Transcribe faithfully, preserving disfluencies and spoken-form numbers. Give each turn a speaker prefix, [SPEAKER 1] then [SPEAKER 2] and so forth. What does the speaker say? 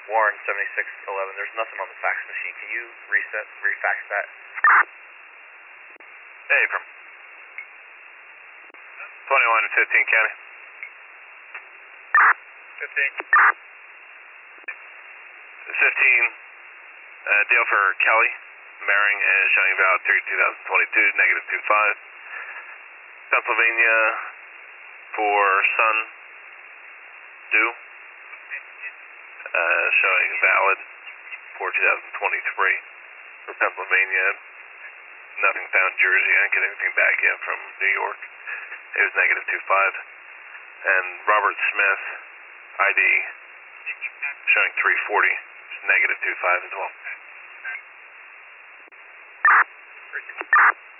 [SPEAKER 1] Warren seventy-six eleven, there's nothing on the fax machine. Can you reset, refax that?
[SPEAKER 2] Hey, from twenty-one and fifteen County.
[SPEAKER 3] fifteen.
[SPEAKER 2] fifteen, uh, deal for Kelly, Maring and showing valid three two thousand twenty-two, negative two five. Pennsylvania for Sun, due, uh, showing valid for two thousand twenty-three. For Pennsylvania, nothing found Jersey. I didn't get anything back yet from New York. It was negative two five. And Robert Smith, I D, showing three forty, negative two five as well.